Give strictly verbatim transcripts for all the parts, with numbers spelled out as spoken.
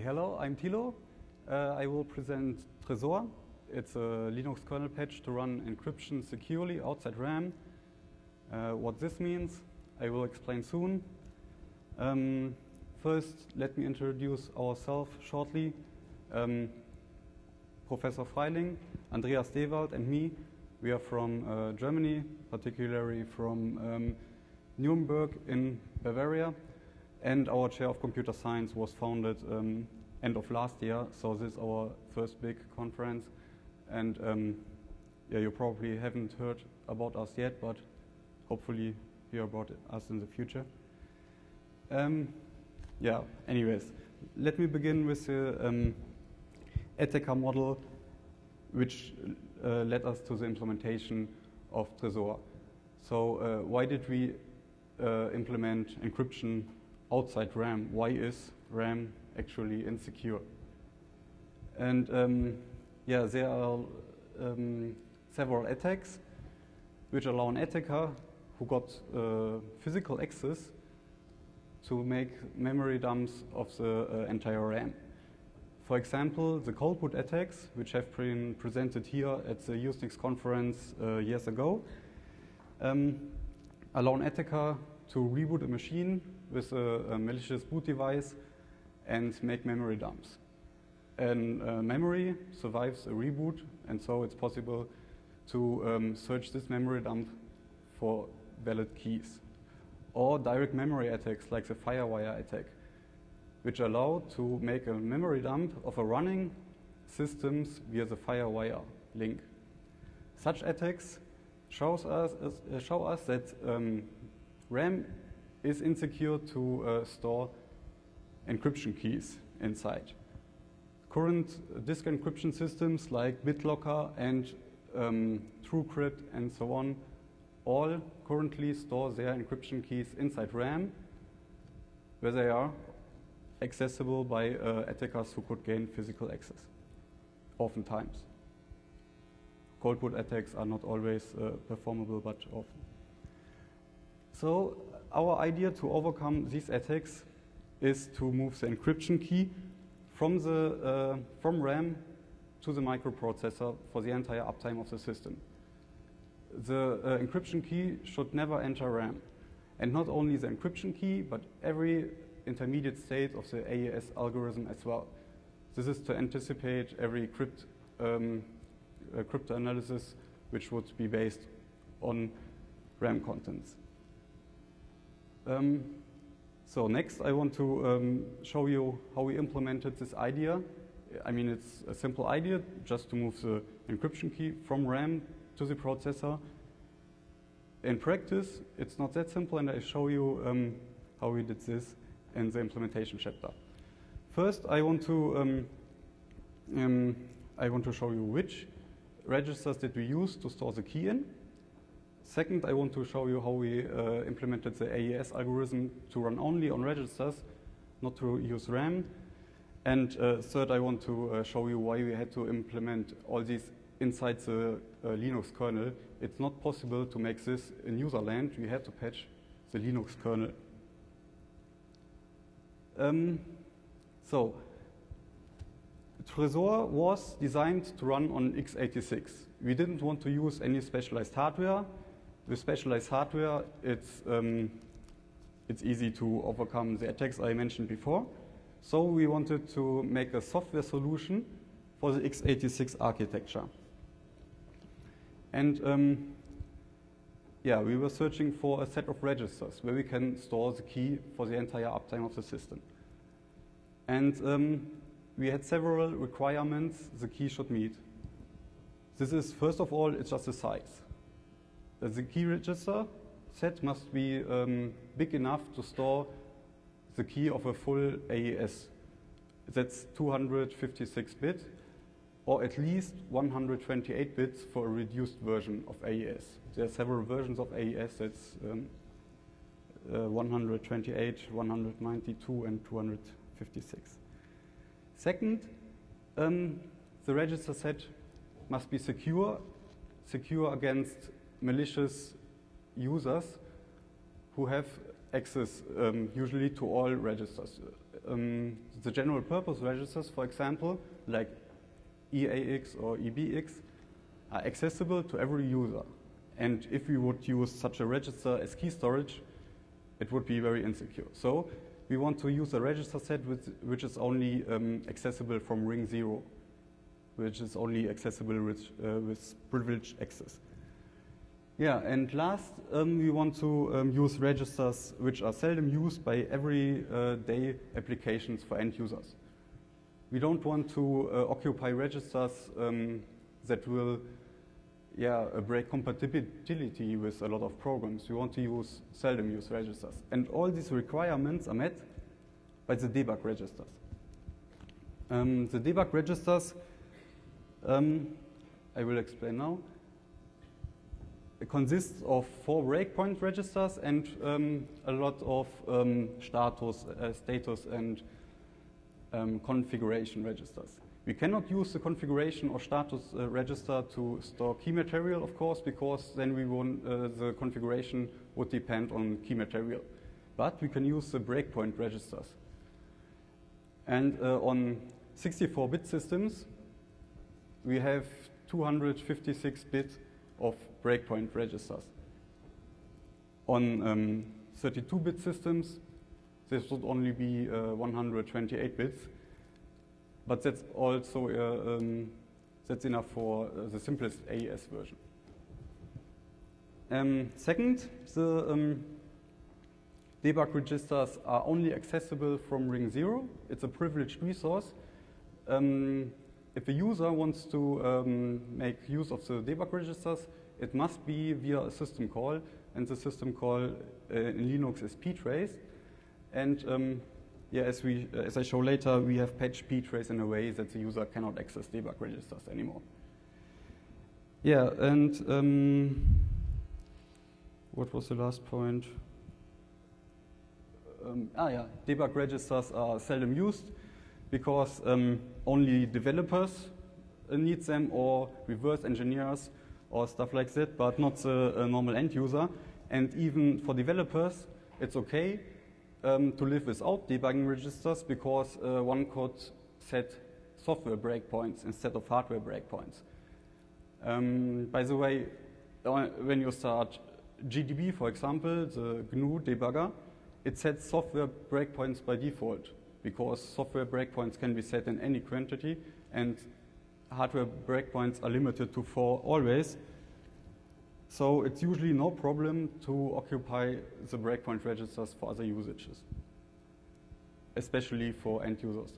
hello, I'm Thilo. Uh, I will present Trezor. It's a Linux kernel patch to run encryption securely outside RAM. Uh, what this means, I will explain soon. Um, first, let me introduce ourselves shortly. Um, Professor Freiling, Andreas Dewald, and me, we are from uh, Germany, particularly from um, Nuremberg in Bavaria. And our chair of computer science was founded um, end of last year, so this is our first big conference. And um, yeah, you probably haven't heard about us yet, but hopefully hear about us in the future. Um, yeah, anyways, let me begin with the um, attacker model, which uh, led us to the implementation of Trezor. So uh, why did we uh, implement encryption outside RAM? Why is RAM actually insecure? And um, yeah, there are um, several attacks which allow an attacker who got uh, physical access to make memory dumps of the uh, entire RAM. For example, the cold boot attacks, which have been presented here at the Usenix conference uh, years ago, um, allow an attacker to reboot a machine with a, a malicious boot device and make memory dumps. And uh, memory survives a reboot, and so it's possible to um, search this memory dump for valid keys. Or direct memory attacks like the Firewire attack, which allow to make a memory dump of a running systems via the Firewire link. Such attacks shows us, uh, show us that um, RAM is insecure to uh, store encryption keys inside. Current disk encryption systems like BitLocker and um, TrueCrypt and so on all currently store their encryption keys inside RAM, where they are accessible by uh, attackers who could gain physical access, oftentimes. Cold boot attacks are not always uh, performable, but often. So our idea to overcome these attacks is to move the encryption key from, the, uh, from RAM to the microprocessor for the entire uptime of the system. The uh, encryption key should never enter RAM. And not only the encryption key, but every intermediate state of the A E S algorithm as well. This is to anticipate every crypt, um, uh, cryptanalysis which would be based on RAM contents. Um, so next I want to um, show you how we implemented this idea. I mean, it's a simple idea, just to move the encryption key from RAM to the processor. In practice, it's not that simple, and I show you um, how we did this in the implementation chapter. First, I want to um, um, I want to show you which registers did we use to store the key in. Second, I want to show you how we uh, implemented the A E S algorithm to run only on registers, not to use RAM. And uh, third, I want to uh, show you why we had to implement all these inside the uh, Linux kernel. It's not possible to make this in user land. We had to patch the Linux kernel. Um, so, Trezor was designed to run on x eighty-six. We didn't want to use any specialized hardware. With specialized hardware, it's, um, it's easy to overcome the attacks I mentioned before. So we wanted to make a software solution for the x eighty-six architecture. And um, yeah, we were searching for a set of registers where we can store the key for the entire uptime of the system. And um, we had several requirements the key should meet. This is, first of all, it's just the size. The key register set must be um, big enough to store the key of a full A E S. That's two hundred fifty-six bit, or at least one hundred twenty-eight bits for a reduced version of A E S. There are several versions of A E S. That's um, uh, one hundred twenty-eight, one hundred ninety-two, and two hundred fifty-six. Second, um, the register set must be secure, secure against malicious users who have access um, usually to all registers. um, the general purpose registers, for example, like E A X or E B X, are accessible to every user. And if we would use such a register as key storage, it would be very insecure. So we want to use a register set with, which is only um, accessible from ring zero, which is only accessible with, uh, with privileged access. Yeah, and last, um, we want to um, use registers which are seldom used by everyday uh, applications for end users. We don't want to uh, occupy registers um, that will yeah, uh, break compatibility with a lot of programs. We want to use seldom used registers. And all these requirements are met by the debug registers. Um, the debug registers, um, I will explain now. It consists of four breakpoint registers and um, a lot of um, status, uh, status and um, configuration registers. We cannot use the configuration or status uh, register to store key material, of course, because then we won't, uh, the configuration would depend on key material. But we can use the breakpoint registers. And uh, on sixty-four bit systems, we have two hundred fifty-six bit of breakpoint registers. On um, thirty-two bit systems, this would only be uh, one hundred twenty-eight bits, but that's also uh, um, that's enough for uh, the simplest A E S version. Um, second, the um, debug registers are only accessible from ring zero. It's a privileged resource. Um, if a user wants to um, make use of the debug registers, it must be via a system call, and the system call uh, in Linux is ptrace. And um, yeah, as we, uh, as I show later, we have patched ptrace in a way that the user cannot access debug registers anymore. Yeah, and um, what was the last point? Um, ah, yeah, debug registers are seldom used because um, only developers uh, need them, or reverse engineers, or stuff like that, but not the uh, normal end user. And even for developers, it's okay um, to live without debugging registers because uh, one could set software breakpoints instead of hardware breakpoints. Um, by the way, uh, when you start G D B, for example, the G N U debugger, it sets software breakpoints by default because software breakpoints can be set in any quantity, and hardware breakpoints are limited to four always. So it's usually no problem to occupy the breakpoint registers for other usages, especially for end users.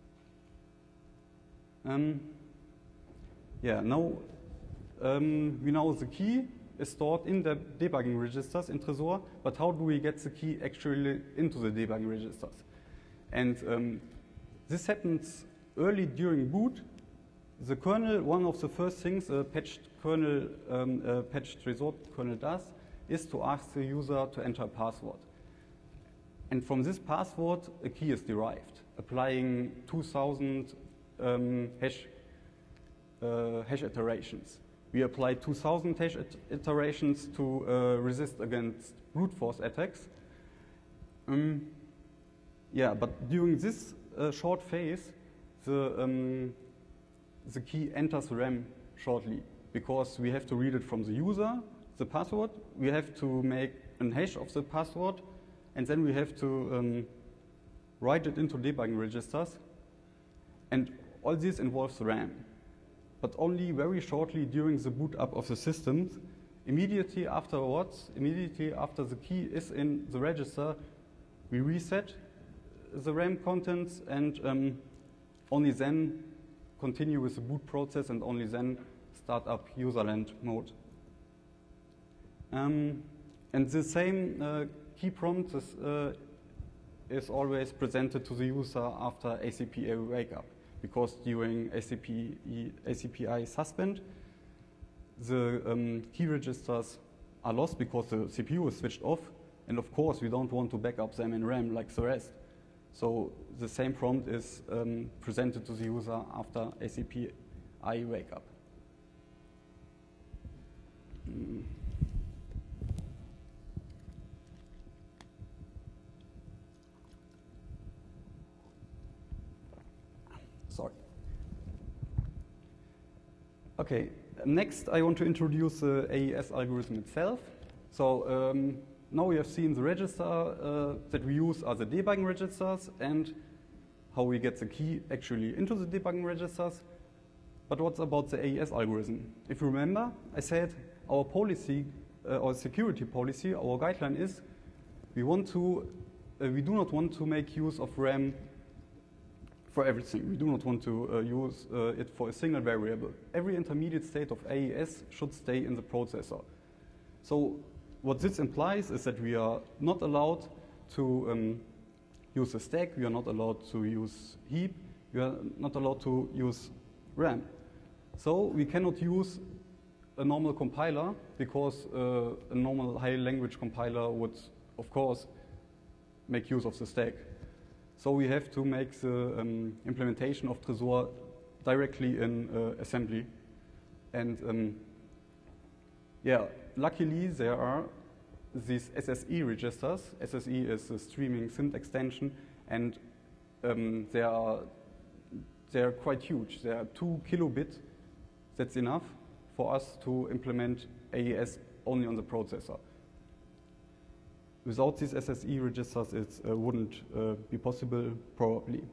Um, yeah, now um, we know the key is stored in the debugging registers in Trezor, but how do we get the key actually into the debugging registers? And um, this happens early during boot. The kernel, one of the first things a patched kernel, um, a patched Trezor kernel does, is to ask the user to enter a password. And from this password, a key is derived, applying two thousand um, hash, uh, hash iterations. We apply two thousand hash it iterations to uh, resist against brute force attacks. Um, yeah, but during this uh, short phase, the um, the key enters RAM shortly because we have to read it from the user, the password, we have to make a hash of the password, and then we have to um, write it into debugging registers. And all this involves RAM, but only very shortly during the boot up of the systems. Immediately afterwards, immediately after the key is in the register, we reset the RAM contents, and um, only then continue with the boot process, and only then start up userland mode. Um, and the same uh, key prompt is, uh, is always presented to the user after A C P I wake up, because during A C P I, A C P I suspend, the um, key registers are lost because the C P U is switched off, and of course we don't want to back up them in RAM like the rest. So the same prompt is um, presented to the user after A C P I wake up. Mm. Okay, next I want to introduce the A E S algorithm itself. So um, now we have seen the register uh, that we use are the debugging registers and how we get the key actually into the debugging registers. But what's about the A E S algorithm? If you remember, I said our policy, uh, our security policy, our guideline is we want to, uh, we do not want to make use of RAM for everything. We do not want to uh, use uh, it for a single variable. Every intermediate state of A E S should stay in the processor. So what this implies is that we are not allowed to um, use a stack, we are not allowed to use heap, we are not allowed to use RAM. So we cannot use a normal compiler because uh, a normal high language compiler would, of course, make use of the stack. So we have to make the um, implementation of Trezor directly in uh, assembly. And um, yeah, luckily there are these S S E registers. S S E is a streaming S I M D extension, and um, they are they are quite huge. They are two kilobit. That's enough for us to implement A E S only on the processor. Without these S S E registers, it uh, wouldn't uh, be possible, probably.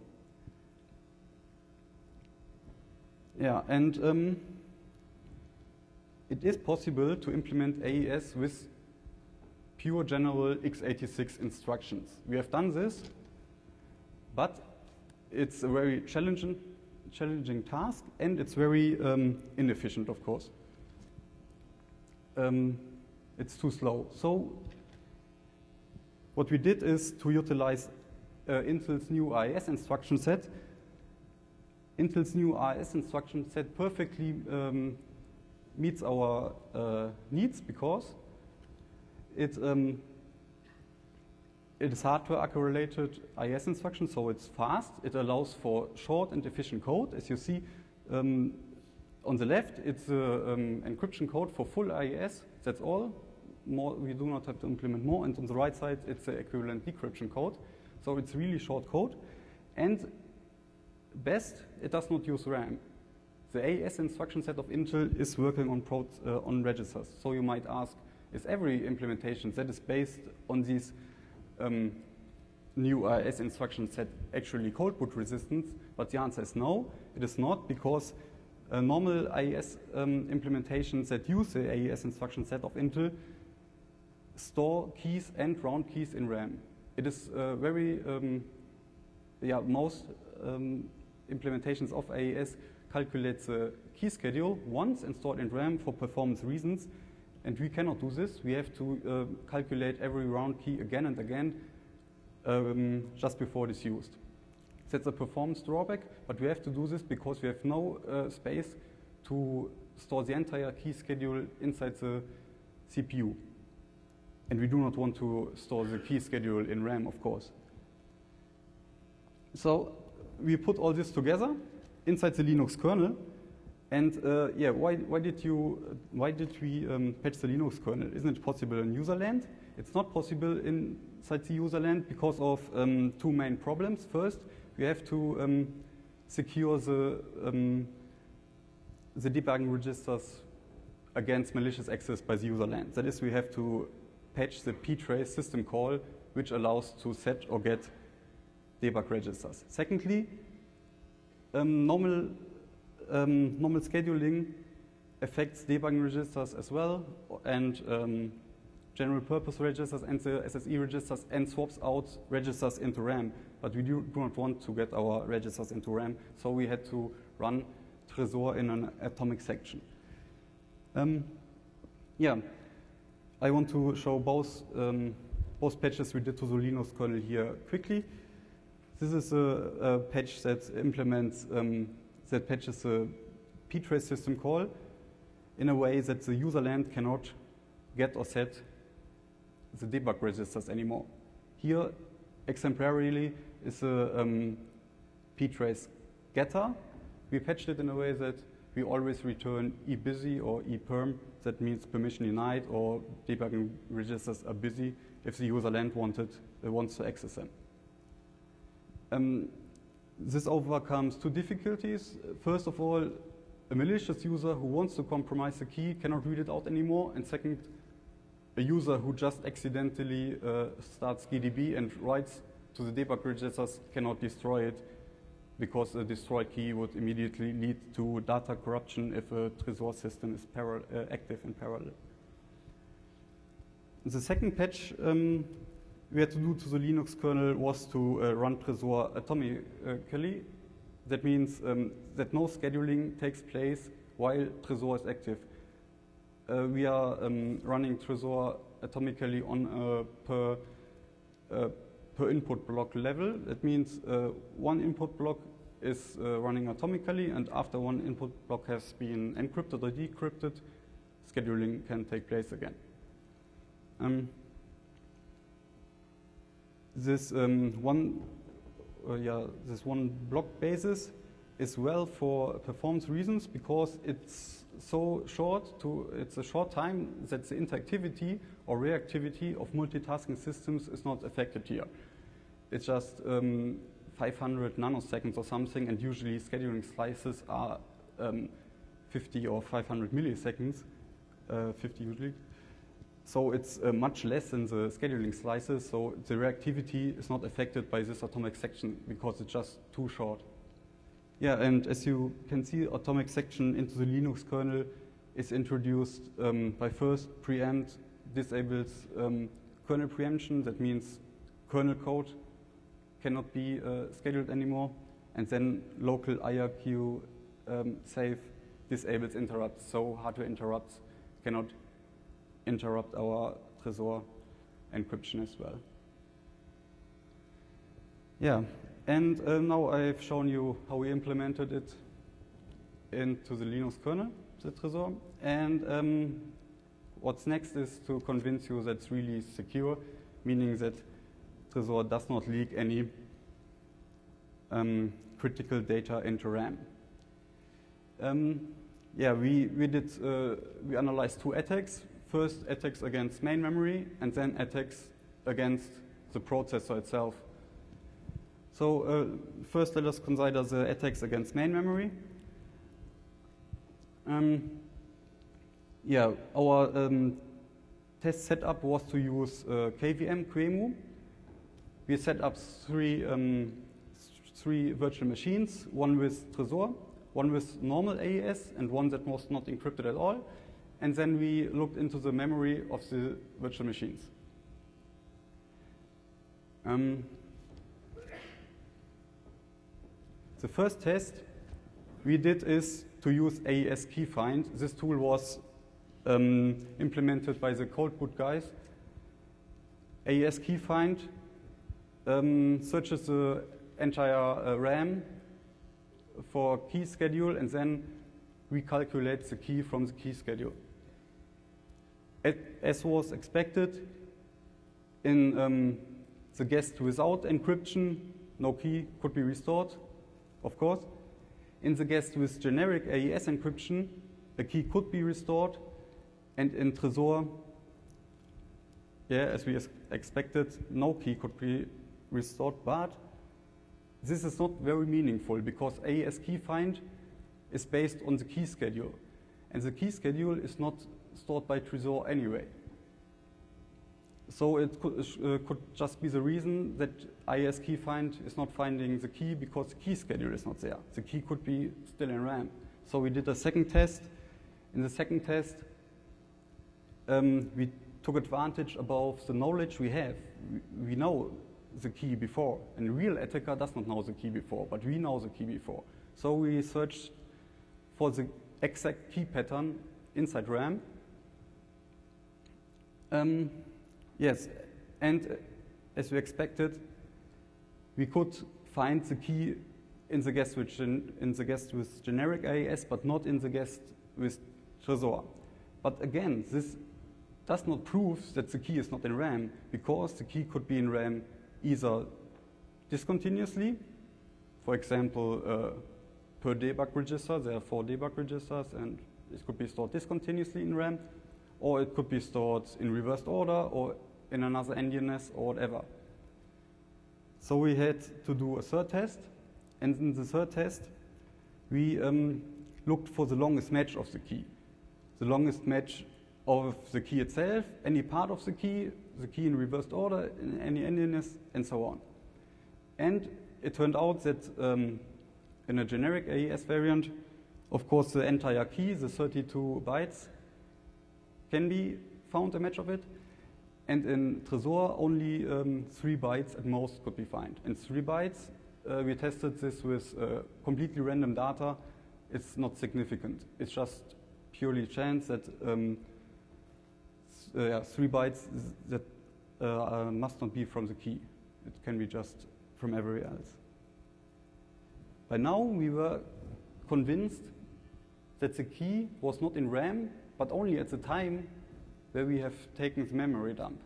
Yeah, and um, it is possible to implement A E S with pure general x eighty-six instructions. We have done this, but it's a very challenging, challenging task, and it's very um, inefficient, of course. Um, it's too slow. So what we did is to utilize uh, Intel's new R I S instruction set. Intel's new R I S instruction set perfectly um, meets our uh, needs because it, um, it is hardware-correlated R I S instruction, so it's fast. It allows for short and efficient code. As you see um, on the left, it's a um, encryption code for full R I S. That's all. More, we do not have to implement more. And on the right side, it's the equivalent decryption code. So it's really short code. And best, it does not use RAM. The A E S instruction set of Intel is working on, pro uh, on registers. So you might ask, is every implementation that is based on these um, new R I S instruction set actually cold boot resistant? But the answer is no, it is not, because uh, normal I E S um, implementations that use the A E S instruction set of Intel store keys and round keys in RAM. It is uh, very, um, yeah, most um, implementations of A E S calculate the key schedule once and store it in RAM for performance reasons. And we cannot do this. We have to uh, calculate every round key again and again um, just before it is used. That's a performance drawback, but we have to do this because we have no uh, space to store the entire key schedule inside the C P U. And we do not want to store the key schedule in RAM, of course. So we put all this together inside the Linux kernel. And uh, yeah, why, why did you, why did we um, patch the Linux kernel? Isn't it possible in userland? It's not possible inside the userland because of um, two main problems. First, we have to um, secure the, um, the debugging registers against malicious access by the userland. That is, we have to patch the ptrace system call, which allows to set or get debug registers. Secondly, um, normal Um, normal scheduling affects debugging registers as well, and um, general purpose registers and the S S E registers, and swaps out registers into RAM. But we do, do not want to get our registers into RAM, so we had to run Trezor in an atomic section. Um, yeah, I want to show both, um, both patches we did to the Linux kernel here quickly. This is a, a patch that implements um, that patches the ptrace system call in a way that the userland cannot get or set the debug registers anymore. Here, exemplarily, is a um, ptrace getter. We patched it in a way that we always return ebusy or eperm. That means permission denied, or debugging registers are busy if the userland wanted, uh, wants to access them. Um, This overcomes two difficulties. First of all, a malicious user who wants to compromise the key cannot read it out anymore. And second, a user who just accidentally uh, starts G D B and writes to the debug registers cannot destroy it, because a destroyed key would immediately lead to data corruption if a Trezor system is uh, active in parallel. The second patch um, we had to do to the Linux kernel was to uh, run Trezor atomically. That means um, that no scheduling takes place while Trezor is active. Uh, we are um, running Trezor atomically on a per, uh, per input block level. That means uh, one input block is uh, running atomically, and after one input block has been encrypted or decrypted, scheduling can take place again. Um, this um, one, uh, yeah, this one block basis is well for performance reasons, because it's so short to it's a short time that the interactivity or reactivity of multitasking systems is not affected here. It's just um, five hundred nanoseconds or something, and usually scheduling slices are um, fifty or five hundred milliseconds, uh, fifty usually. So it's uh, much less than the scheduling slices, so the reactivity is not affected by this atomic section because it's just too short. Yeah, and as you can see, atomic section into the Linux kernel is introduced um, by first preempt disables um, kernel preemption. That means kernel code cannot be uh, scheduled anymore, and then local I R Q um, save disables interrupts, so hardware interrupts cannot interrupt our Trezor encryption as well. Yeah, and uh, now I've shown you how we implemented it into the Linux kernel, the Trezor, and um, what's next is to convince you that it's really secure, meaning that Trezor does not leak any um, critical data into RAM. Um, yeah, we, we did, uh, we analyzed two attacks. First, attacks against main memory, and then attacks against the processor itself. So uh, first, let us consider the attacks against main memory. Um, yeah, our um, test setup was to use uh, K V M QEMU. We set up three, um, three virtual machines, one with Trezor, one with normal A E S, and one that was not encrypted at all. And then we looked into the memory of the virtual machines. Um, the first test we did is to use A E S key find. This tool was um, implemented by the Coldboot guys. A E S key find um, searches the entire uh, RAM for key schedule, and then recalculates the key from the key schedule. As was expected, in um, the guest without encryption, no key could be restored, of course. In the guest with generic A E S encryption, a key could be restored. And in Trezor, yeah, as we expected, no key could be restored. But this is not very meaningful, because A E S key find is based on the key schedule. And the key schedule is not stored by Trezor anyway. So it could, uh, could just be the reason that I E S key find is not finding the key, because the key schedule is not there. The key could be still in RAM. So we did a second test. In the second test, um, we took advantage of the knowledge we have. We, we know the key before. And a real attacker does not know the key before, but we know the key before. So we searched for the exact key pattern inside RAM. Um, yes, and uh, as we expected, we could find the key in the guest with, gen in the guest with generic A E S, but not in the guest with Trezor. But again, this does not prove that the key is not in RAM, because the key could be in RAM either discontinuously, for example, uh, per debug register. There are four debug registers, and it could be stored discontinuously in RAM, or it could be stored in reversed order, or in another N D N S, or whatever. So we had to do a third test, and in the third test, we um, looked for the longest match of the key. The longest match of the key itself, any part of the key, the key in reversed order, in any endiness, and so on. And it turned out that um, in a generic A E S variant, of course, the entire key, the thirty-two bytes, can be found a match of it. And in Trezor, only um, three bytes at most could be found. And three bytes, uh, we tested this with uh, completely random data. It's not significant. It's just purely chance that um, uh, yeah, three bytes that uh, uh, must not be from the key. It can be just from everywhere else. By now, we were convinced that the key was not in RAM, but only at the time where we have taken the memory dump.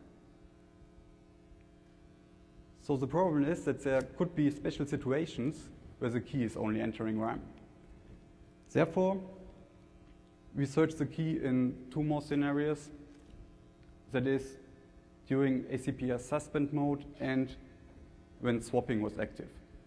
So the problem is that there could be special situations where the key is only entering RAM. Therefore, we search the key in two more scenarios. That is, during A C P S suspend mode and when swapping was active.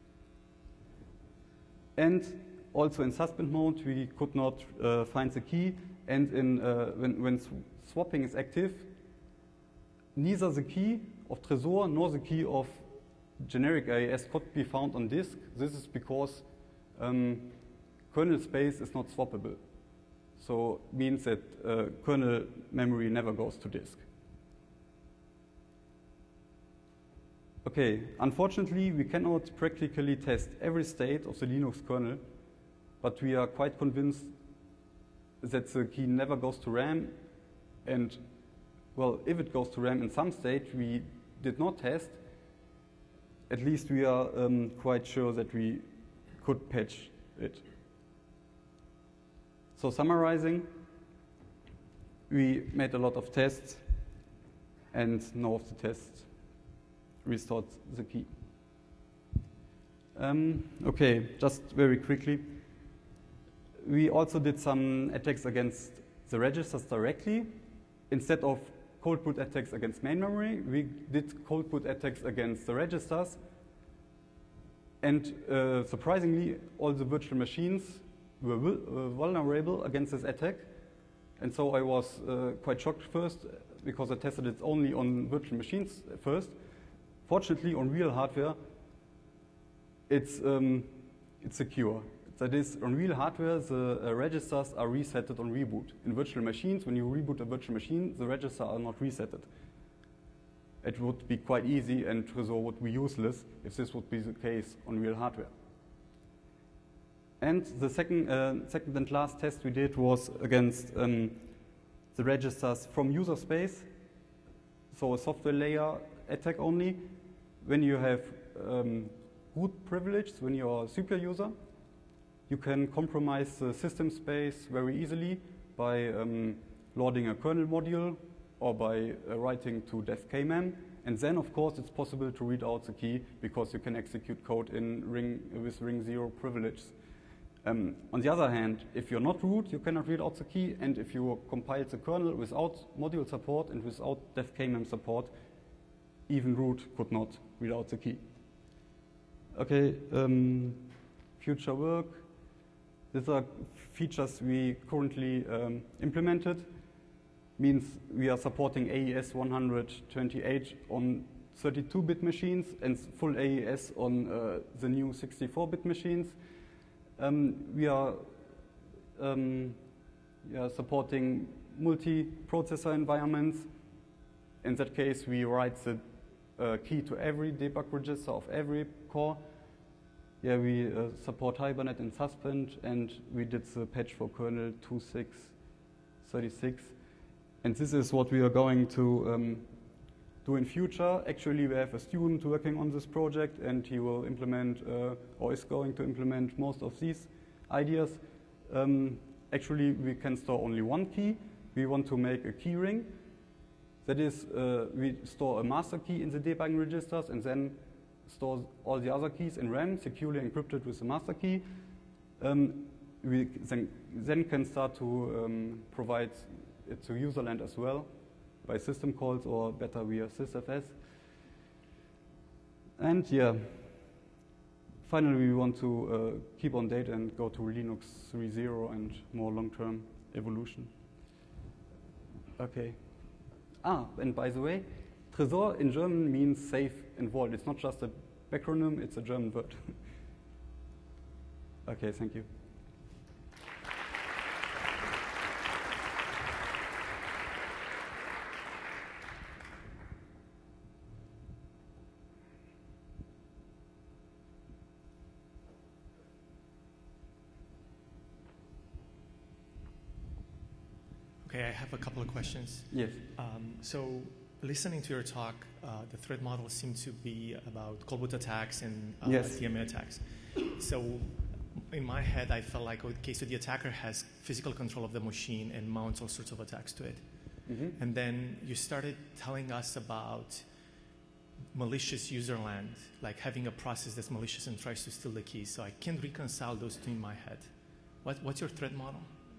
And also in suspend mode, we could not uh, find the key. And in, uh, when, when sw swapping is active, neither the key of Trezor nor the key of generic A E S could be found on disk. This is because um, kernel space is not swappable. So it means that uh, kernel memory never goes to disk. Okay, unfortunately, we cannot practically test every state of the Linux kernel, but we are quite convinced that the key never goes to RAM. And, well, if it goes to RAM in some state we did not test, at least we are um, quite sure that we could patch it. So summarizing, we made a lot of tests, and none of the tests restored the key. Um, okay, just very quickly. We also did some attacks against the registers directly. Instead of cold boot attacks against main memory, we did cold boot attacks against the registers. And uh, surprisingly, all the virtual machines were uh, vulnerable against this attack. And so I was uh, quite shocked first, because I tested it only on virtual machines first. Fortunately, on real hardware, it's, um, it's secure. That is, on real hardware, the uh, registers are resetted on reboot. In virtual machines, when you reboot a virtual machine, the registers are not resetted. It would be quite easy, and Trezor would be useless if this would be the case on real hardware. And the second, uh, second and last test we did was against um, the registers from user space, so a software layer attack only. When you have um, root privilege, when you're a super user, you can compromise the system space very easily by um, loading a kernel module or by uh, writing to devkmem. And then, of course, it's possible to read out the key because you can execute code in ring with ring zero privilege. Um, on the other hand, if you're not root, you cannot read out the key. And if you compile the kernel without module support and without devkmem support, even root could not read out the key. Okay, um, future work. These are features we currently um, implemented. Means we are supporting A E S one twenty-eight on thirty-two bit machines and full A E S on uh, the new sixty-four bit machines. Um, we are um, yeah, supporting multi-processor environments. In that case, we write the uh, key to every debug register of every core. Yeah, we uh, support Hibernate and Suspend, and we did the patch for kernel two point six thirty-six. And this is what we are going to um, do in future. Actually, we have a student working on this project, and he will implement, uh, or is going to implement most of these ideas. Um, actually, we can store only one key. We want to make a key ring. That is, uh, we store a master key in the debugging registers and then store all the other keys in RAM, securely encrypted with the master key. Um, we then, then can start to um, provide it to userland as well by system calls, or better via sysfs. And yeah, finally, we want to uh, keep on date and go to Linux three point zero and more long-term evolution. Okay. Ah, and by the way, Tresor in German means safe and vault. It's not just a backronym, it's a German word. Okay, thank you. Okay, I have a couple of questions. Yes. Um, so, listening to your talk, uh, the threat model seemed to be about cold boot attacks and uh, yes. D M A attacks. So, in my head, I felt like, okay, so the attacker has physical control of the machine and mounts all sorts of attacks to it. Mm-hmm. And then you started telling us about malicious user land, like having a process that's malicious and tries to steal the keys. So I can't reconcile those two in my head. What, what's your threat model?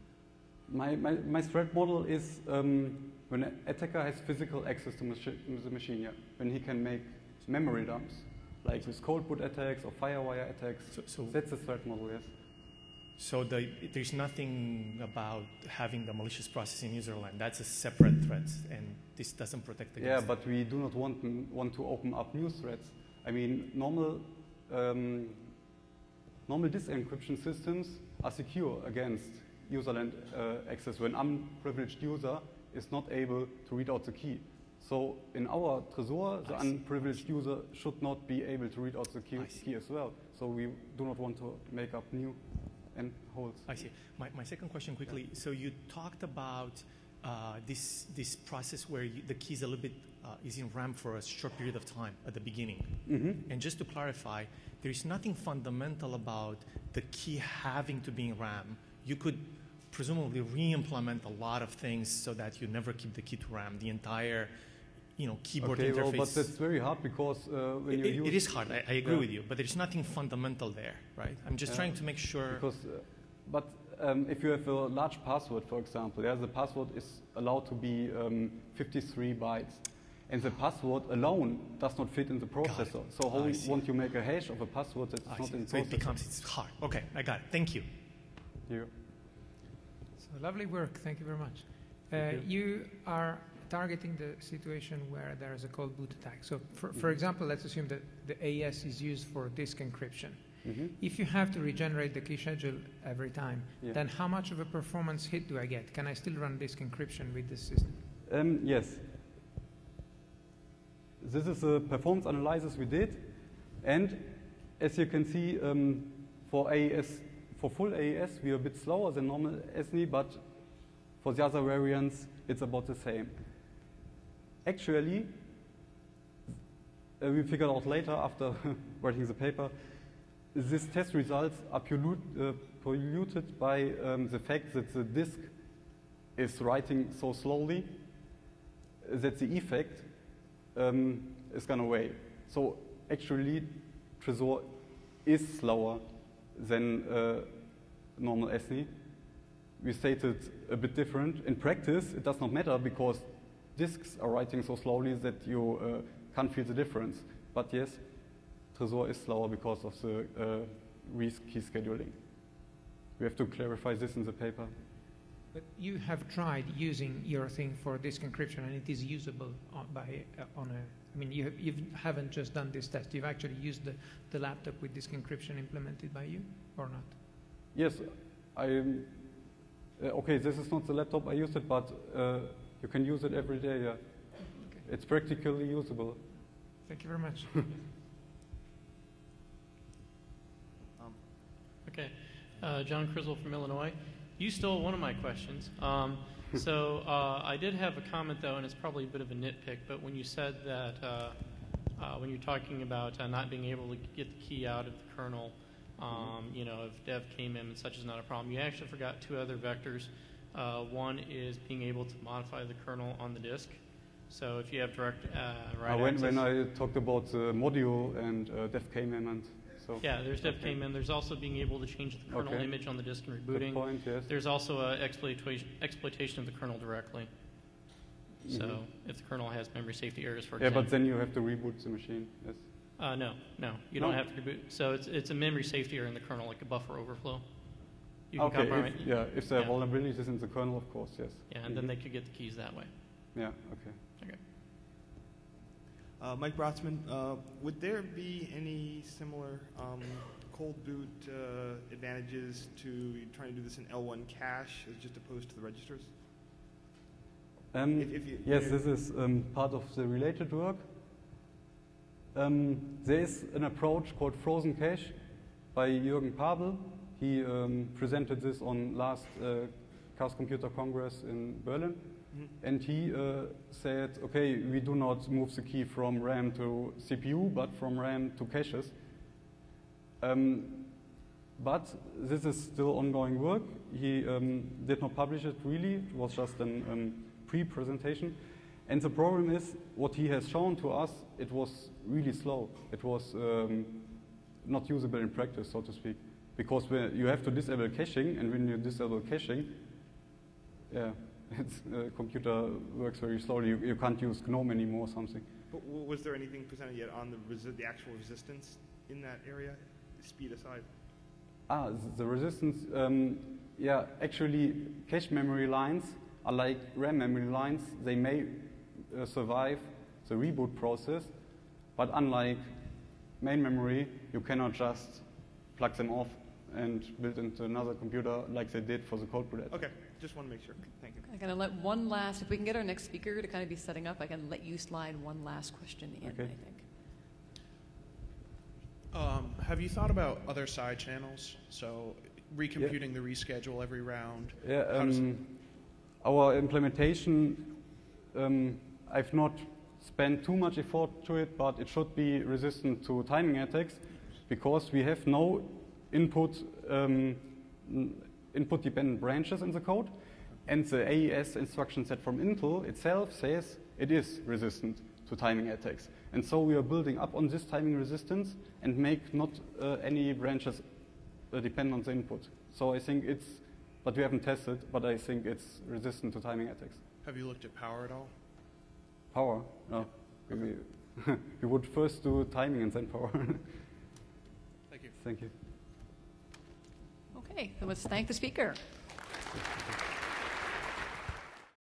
My, my, my threat model is um, when an attacker has physical access to machi the machine, yeah. When he can make memory dumps, like with cold boot attacks or firewire attacks. So, so that's the threat model, yes. So the, there's nothing about having the malicious process in user land. That's a separate threat, and this doesn't protect against Yeah, it. but we do not want, want to open up new threats. I mean, normal, um, normal disk encryption systems are secure against userland uh, access when unprivileged user is not able to read out the key. So in our Tresor, the I unprivileged user should not be able to read out the key, key as well. So we do not want to make up new and holes. I see. My, my second question quickly. Yeah. So you talked about uh, this, this process where you, the key is a little bit uh, is in RAM for a short period of time at the beginning. Mm-hmm. And just to clarify, there is nothing fundamental about the key having to be in RAM. You could presumably re-implement a lot of things so that you never keep the key to RAM. The entire, you know, keyboard okay, interface. Well, but that's very hard because uh, when it, you use it is hard. I, I agree yeah. with you, but there's nothing fundamental there, right? I'm just yeah. trying to make sure. Because, uh, but um, if you have a large password, for example, yeah, the password is allowed to be um, fifty-three bytes. And the password alone does not fit in the processor. So how won't you make a hash of a password that's I not see. in the so processor? it becomes it's hard. Okay, I got it. Thank you. You. So lovely work. Thank you very much. Uh, you. you are targeting the situation where there is a cold boot attack. So for, for example, let's assume that the A E S is used for disk encryption. Mm-hmm. If you have to regenerate the key schedule every time, yeah. then how much of a performance hit do I get? Can I still run disk encryption with this system? Um, yes. This is a performance analysis we did. And as you can see, um, for A E S, for full A E S, we are a bit slower than normal S N I, but for the other variants, it's about the same. Actually, uh, we figured out later after writing the paper, these test results are pollut uh, polluted by um, the fact that the disk is writing so slowly that the effect um, is gone away. So actually, Tresor is slower than uh, normal S N I. We stated a bit different. In practice, it does not matter because disks are writing so slowly that you uh, can't feel the difference. But yes, Tresor is slower because of the uh, re-key scheduling. We have to clarify this in the paper. But you have tried using your thing for disk encryption, and it is usable on, by, uh, on a, I mean, you, you haven't just done this test. You've actually used the, the laptop with disk encryption implemented by you, or not? Yes, I, uh, okay, this is not the laptop I used it, but uh, you can use it every day, yeah. Okay. It's practically usable. Thank you very much. um, okay, uh, John Crizzle from Illinois. You stole one of my questions. Um, so uh, I did have a comment, though, and it's probably a bit of a nitpick, but when you said that uh, uh, when you're talking about uh, not being able to get the key out of the kernel, um, you know, if dev came in and such is not a problem, you actually forgot two other vectors. Uh, one is being able to modify the kernel on the disk. So if you have direct uh, write uh, when, access. when I talked about the module and uh, dev came-in and so. Yeah, there's dev okay. came-in. There's also being able to change the kernel okay. image on the disk and rebooting. Good point, yes. There's also uh, exploitation exploitation of the kernel directly. Mm-hmm. So if the kernel has memory safety errors, for yeah, example. but then you have to reboot the machine, yes. Uh, no, no, you No? don't have to reboot. So it's it's a memory safety error in the kernel, like a buffer overflow. You can Okay, compromise. if, yeah, if there are Yeah. vulnerabilities in the kernel, of course, yes. Yeah, and then they could get the keys that way. Yeah, okay. Okay. Uh, Mike Brotzman, uh, would there be any similar um, cold boot uh, advantages to trying to do this in L one cache as just opposed to the registers? Um, If- if you- yes, this is um, part of the related work. Um, there is an approach called frozen cache by Jürgen Pabel. He um, presented this on last uh, Chaos Computer Congress in Berlin. Mhm. And he uh, said, okay, we do not move the key from RAM to C P U, but from RAM to caches. Um, but this is still ongoing work. He um, did not publish it really. It was just a um, pre-presentation. And the problem is, what he has shown to us, it was really slow. It was um, not usable in practice, so to speak. Because when you have to disable caching, and when you disable caching, yeah, it's, uh, computer works very slowly. You, you can't use GNOME anymore or something. But w- was there anything presented yet on the, resi- the actual resistance in that area, speed aside? Ah, th- the resistance, um, yeah, actually cache memory lines are like RAM memory lines. They may uh, survive the reboot process, but unlike main memory, you cannot just plug them off and build into another computer like they did for the cold boot. Okay, just want to make sure. Thank you. I'm going to let one last, if we can get our next speaker to kind of be setting up, I can let you slide one last question in, Okay. I think. Um, have you thought about other side channels? So recomputing the reschedule every round? Yeah, How does- um, our implementation, um, I've not spent too much effort to it, but it should be resistant to timing attacks because we have no input um, input dependent branches in the code, and the A E S instruction set from Intel itself says it is resistant to timing attacks. And so we are building up on this timing resistance and make not uh, any branches uh, depend on the input. So I think it's, but we haven't tested, but I think it's resistant to timing attacks. Have you looked at power at all? Power? No. We, we would first do timing and then power. Thank you. Thank you. Okay, then let's thank the speaker. Thank you.